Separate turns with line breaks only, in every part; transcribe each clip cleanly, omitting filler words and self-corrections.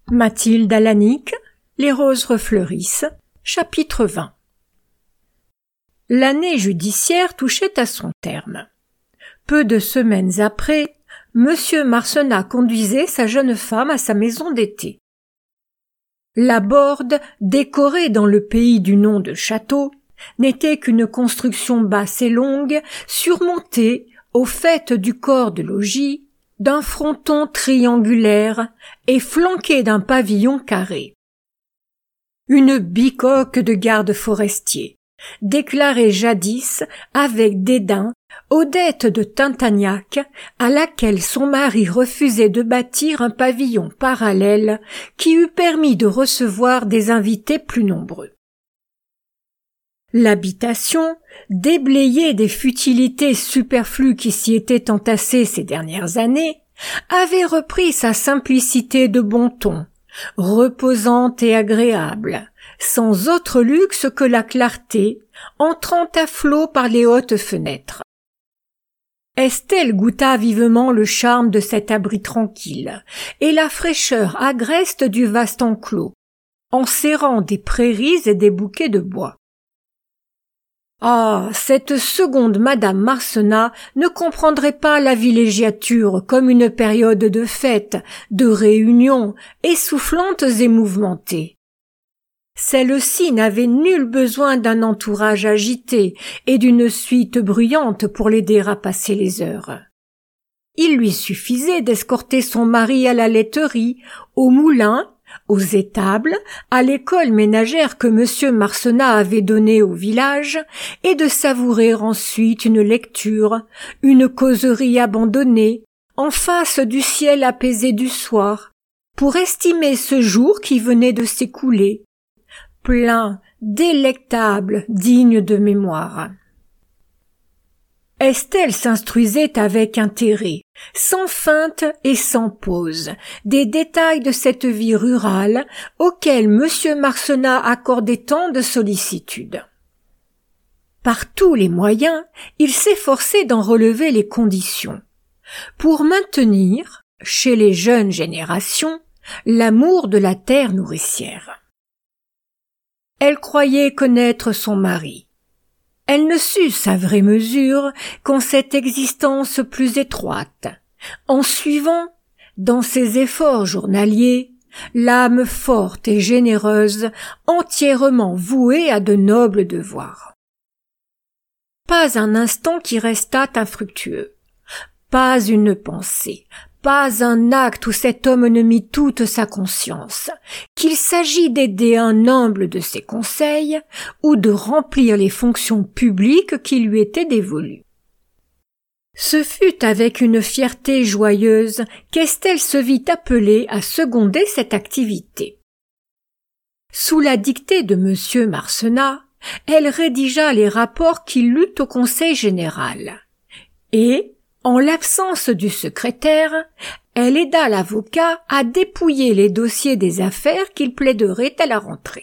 Mathilde Alanic, Les roses refleurissent, chapitre 20. L'année judiciaire touchait à son terme. Peu de semaines après, Monsieur Marcenat conduisait sa jeune femme à sa maison d'été. La Borde, décorée dans le pays du nom de château, n'était qu'une construction basse et longue, surmontée, au faîte du corps de logis, d'un fronton triangulaire et flanqué d'un pavillon carré. Une bicoque de garde forestier, déclarée jadis avec dédain Odette de Tintagnac, à laquelle son mari refusait de bâtir un pavillon parallèle qui eût permis de recevoir des invités plus nombreux. L'habitation, déblayée des futilités superflues qui s'y étaient entassées ces dernières années, avait repris sa simplicité de bon ton, reposante et agréable, sans autre luxe que la clarté, entrant à flot par les hautes fenêtres. Estelle goûta vivement le charme de cet abri tranquille et la fraîcheur agreste du vaste enclos, enserrant des prairies et des bouquets de bois. Ah, cette seconde Madame Marcenat ne comprendrait pas la villégiature comme une période de fête, de réunion, essoufflantes et mouvementées. Celle-ci n'avait nul besoin d'un entourage agité et d'une suite bruyante pour l'aider à passer les heures. Il lui suffisait d'escorter son mari à la laiterie, au moulin, aux étables, à l'école ménagère que Monsieur Marcenat avait donnée au village, et de savourer ensuite une lecture, une causerie abandonnée, en face du ciel apaisé du soir, pour estimer ce jour qui venait de s'écouler, plein, délectable, digne de mémoire. Estelle s'instruisait avec intérêt, sans feinte et sans pause, des détails de cette vie rurale auxquels Monsieur Marcenat accordait tant de sollicitude. Par tous les moyens, il s'efforçait d'en relever les conditions, pour maintenir, chez les jeunes générations, l'amour de la terre nourricière. Elle croyait connaître son mari. Elle ne sut sa vraie mesure qu'en cette existence plus étroite, en suivant, dans ses efforts journaliers, l'âme forte et généreuse, entièrement vouée à de nobles devoirs. Pas un instant qui restât infructueux, pas une pensée, pas un acte où cet homme ne mit toute sa conscience, qu'il s'agit d'aider un humble de ses conseils ou de remplir les fonctions publiques qui lui étaient dévolues. Ce fut avec une fierté joyeuse qu'Estelle se vit appelée à seconder cette activité. Sous la dictée de Monsieur Marcenat, elle rédigea les rapports qu'il lut au Conseil général, et, en l'absence du secrétaire, elle aida l'avocat à dépouiller les dossiers des affaires qu'il plaiderait à la rentrée.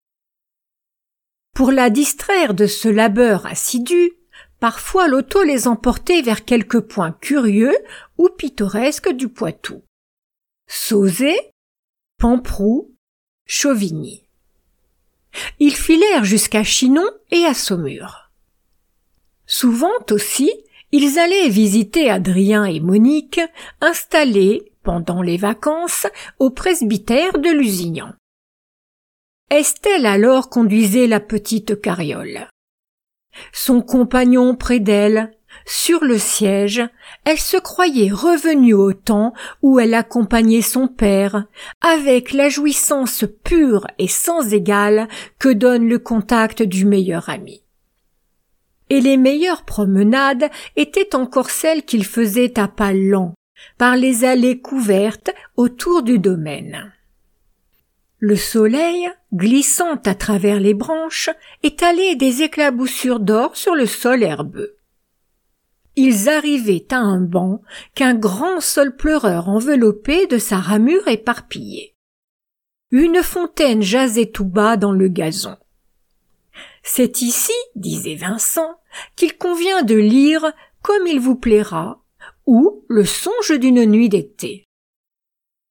Pour la distraire de ce labeur assidu, parfois l'auto les emportait vers quelques points curieux ou pittoresques du Poitou. Sauzet, Pamproux, Chauvigny. Ils filèrent jusqu'à Chinon et à Saumur. Souvent aussi, ils allaient visiter Adrien et Monique, installés, pendant les vacances, au presbytère de Lusignan. Estelle alors conduisait la petite carriole. Son compagnon près d'elle, sur le siège, elle se croyait revenue au temps où elle accompagnait son père, avec la jouissance pure et sans égale que donne le contact du meilleur ami. Et les meilleures promenades étaient encore celles qu'il faisait à pas lents, par les allées couvertes autour du domaine. Le soleil, glissant à travers les branches, étalait des éclaboussures d'or sur le sol herbeux. Ils arrivaient à un banc qu'un grand saule pleureur enveloppait de sa ramure éparpillée. Une fontaine jasait tout bas dans le gazon. « C'est ici, disait Vincent, qu'il convient de lire Comme il vous plaira, ou Le songe d'une nuit d'été. »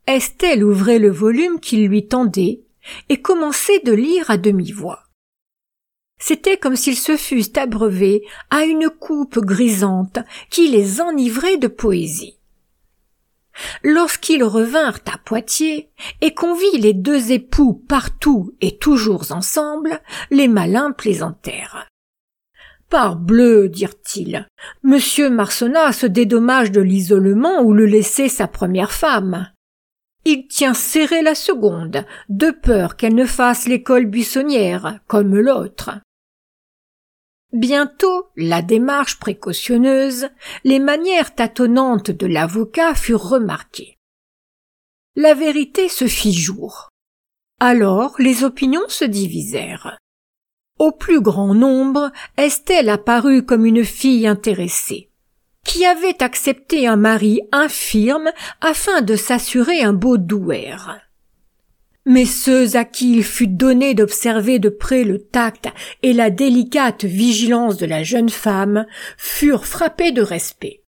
Estelle ouvrait le volume qu'il lui tendait et commençait de lire à demi-voix. C'était comme s'ils se fussent abreuvés à une coupe grisante qui les enivrait de poésie. Lorsqu'ils revinrent à Poitiers et qu'on vit les deux époux partout et toujours ensemble, les malins plaisantèrent. « Parbleu, dirent-ils, Monsieur Marcenat se dédommage de l'isolement où le laissait sa première femme. Il tient serré la seconde, de peur qu'elle ne fasse l'école buissonnière, comme l'autre. » Bientôt, la démarche précautionneuse, les manières tâtonnantes de l'avocat furent remarquées. La vérité se fit jour. Alors les opinions se divisèrent. Au plus grand nombre, Estelle apparut comme une fille intéressée, qui avait accepté un mari infirme afin de s'assurer un beau douaire. Mais ceux à qui il fut donné d'observer de près le tact et la délicate vigilance de la jeune femme furent frappés de respect.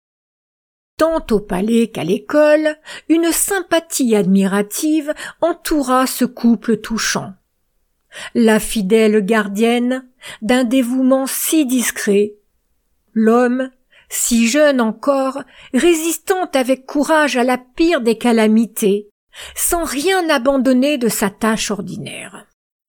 Tant au palais qu'à l'école, une sympathie admirative entoura ce couple touchant. La fidèle gardienne, d'un dévouement si discret, l'homme, si jeune encore, résistant avec courage à la pire des calamités, sans rien abandonner de sa tâche ordinaire.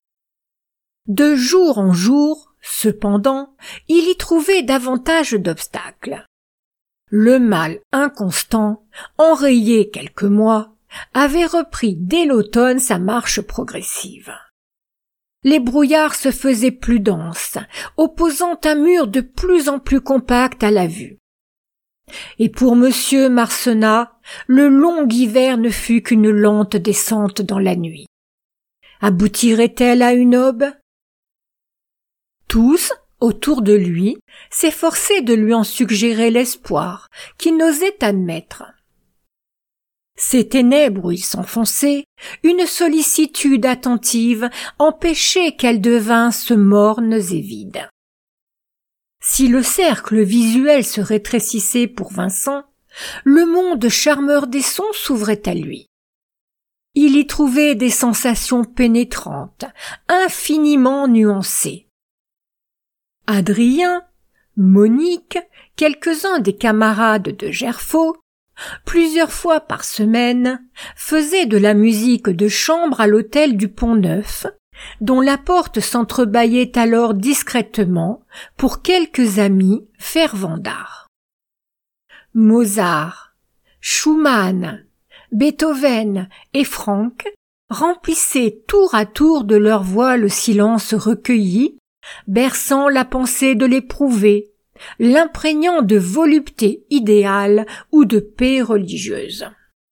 De jour en jour, cependant, il y trouvait davantage d'obstacles. Le mal inconstant, enrayé quelques mois, avait repris dès l'automne sa marche progressive. Les brouillards se faisaient plus denses, opposant un mur de plus en plus compact à la vue. Et pour Monsieur Marcenat, le long hiver ne fut qu'une lente descente dans la nuit. Aboutirait-elle à une aube? Tous, autour de lui, s'efforçaient de lui en suggérer l'espoir, qu'il n'osait admettre. Ces ténèbres où il s'enfonçait, une sollicitude attentive empêchait qu'elles devinssent mornes et vides. Si le cercle visuel se rétrécissait pour Vincent, le monde charmeur des sons s'ouvrait à lui. Il y trouvait des sensations pénétrantes, infiniment nuancées. Adrien, Monique, quelques-uns des camarades de Gerfaut, plusieurs fois par semaine, faisaient de la musique de chambre à l'hôtel du Pont-Neuf, dont la porte s'entrebâillait alors discrètement pour quelques amis fervents d'art. Mozart, Schumann, Beethoven et Franck remplissaient tour à tour de leur voix le silence recueilli, berçant la pensée de l'éprouvé, l'imprégnant de volupté idéale ou de paix religieuse.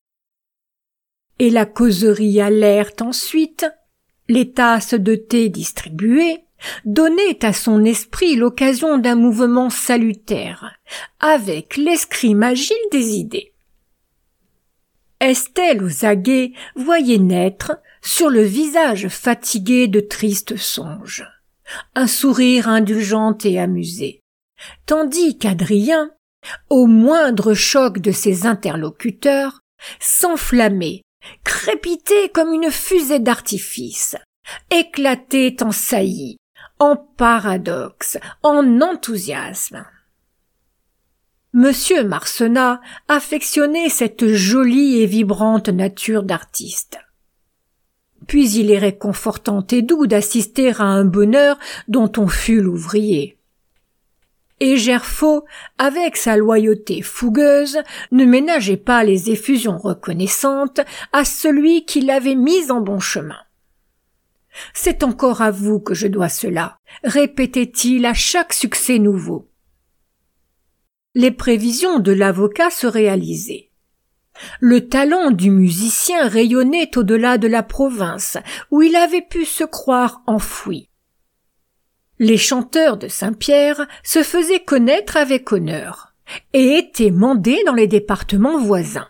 Et la causerie alerte ensuite, les tasses de thé distribuées, donnaient à son esprit l'occasion d'un mouvement salutaire, avec l'escrime agile des idées. Estelle aux aguets voyait naître, sur le visage fatigué de tristes songes, un sourire indulgent et amusé, tandis qu'Adrien, au moindre choc de ses interlocuteurs, s'enflammait, crépitait comme une fusée d'artifice, éclatait en saillies, en paradoxes, en enthousiasme. Monsieur Marcenat affectionnait cette jolie et vibrante nature d'artiste. Puis il est réconfortant et doux d'assister à un bonheur dont on fut l'ouvrier. Et Gerfaut, avec sa loyauté fougueuse, ne ménageait pas les effusions reconnaissantes à celui qui l'avait mis en bon chemin. « C'est encore à vous que je dois cela », répétait-il à chaque succès nouveau. Les prévisions de l'avocat se réalisaient. Le talent du musicien rayonnait au-delà de la province, où il avait pu se croire enfoui. Les chanteurs de Saint-Pierre se faisaient connaître avec honneur, et étaient mandés dans les départements voisins.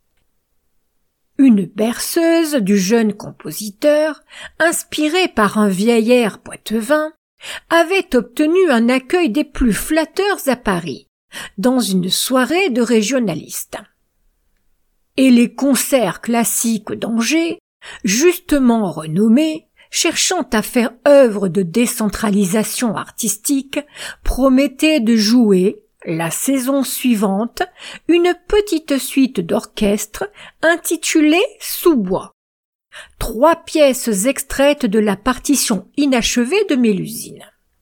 Une berceuse du jeune compositeur, inspirée par un vieil air poitevin, avait obtenu un accueil des plus flatteurs à Paris, dans une soirée de régionalistes. et les concerts classiques d'Angers, justement renommés, cherchant à faire œuvre de décentralisation artistique, promettaient de jouer, la saison suivante, une petite suite d'orchestre intitulée Sous-bois. 3 pièces extraites de la partition inachevée de Mélusine.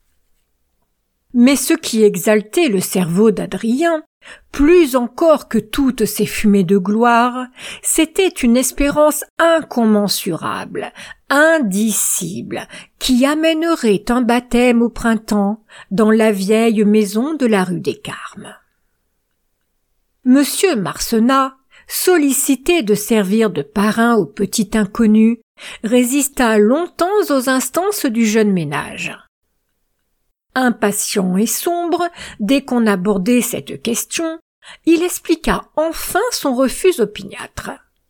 Mais ce qui exaltait le cerveau d'Adrien, plus encore que toutes ces fumées de gloire, c'était une espérance incommensurable, indicible, qui amènerait un baptême au printemps dans la vieille maison de la rue des Carmes. Monsieur Marcenat, sollicité de servir de parrain au petit inconnu, résista longtemps aux instances du jeune ménage. Impatient et sombre, dès qu'on abordait cette question, il expliqua enfin son refus opiniâtre.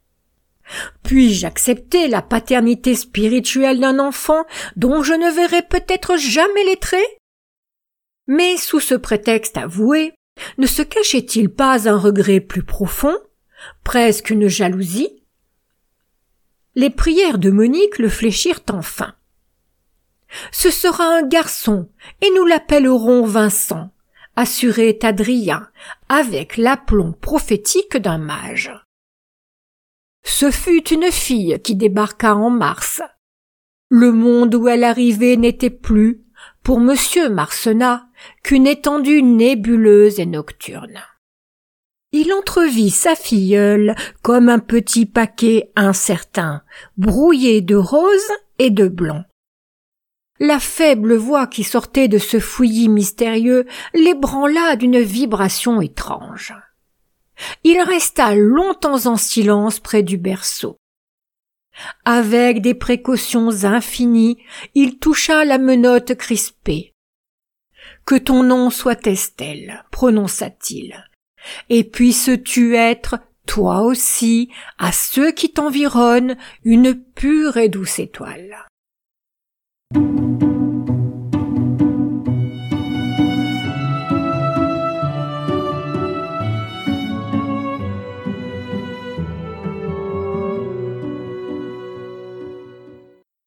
Puis-je accepter la paternité spirituelle d'un enfant dont je ne verrai peut-être jamais les traits? Mais sous ce prétexte avoué, ne se cachait-il pas un regret plus profond, presque une jalousie? Les prières de Monique le fléchirent enfin. Ce sera un garçon, et nous l'appellerons Vincent, assurait Adrien, avec l'aplomb prophétique d'un mage. Ce fut une fille qui débarqua en mars. Le monde où elle arrivait n'était plus, pour monsieur Marcenat, qu'une étendue nébuleuse et nocturne. Il entrevit sa filleule comme un petit paquet incertain, brouillé de rose et de blanc. La faible voix qui sortait de ce fouillis mystérieux l'ébranla d'une vibration étrange. Il resta longtemps en silence près du berceau. Avec des précautions infinies, il toucha la menotte crispée. « Que ton nom soit Estelle, prononça-t-il, et puisses-tu être, toi aussi, à ceux qui t'environnent, une pure et douce étoile. »